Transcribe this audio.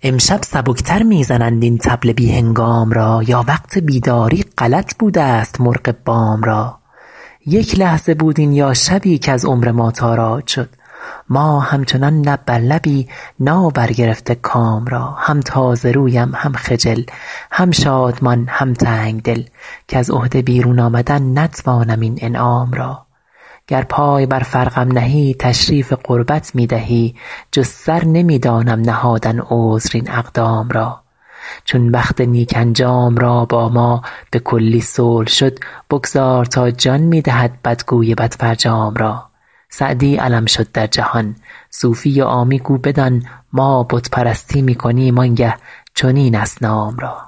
امشب سبکتر می زنند این طبل بی هنگام را، یا وقت بیداری غلط بوده است مرغ بام را. یک لحظه بود این یا شبی که از عمر ما تاراج شد، ما همچنان لب بر لبی نا برگرفته کام را. هم تازه رویم هم خجل، هم شادمان هم تنگ دل، کز عهده بیرون آمدن نتوانم این انعام را. گر پای بر فرقم نهی تشریف قربت می دهی، جز سر نمی دانم نهادن عذر این اقدام را. چون بخت نیک انجام را با ما به کلی صلح شد، بگذار تا جان می دهد بدگوی بدفرجام را. سعدی علم شد در جهان، صوفی و عامی گو بدان، ما بت پرستی می کنیم آنگه چنین است نام را.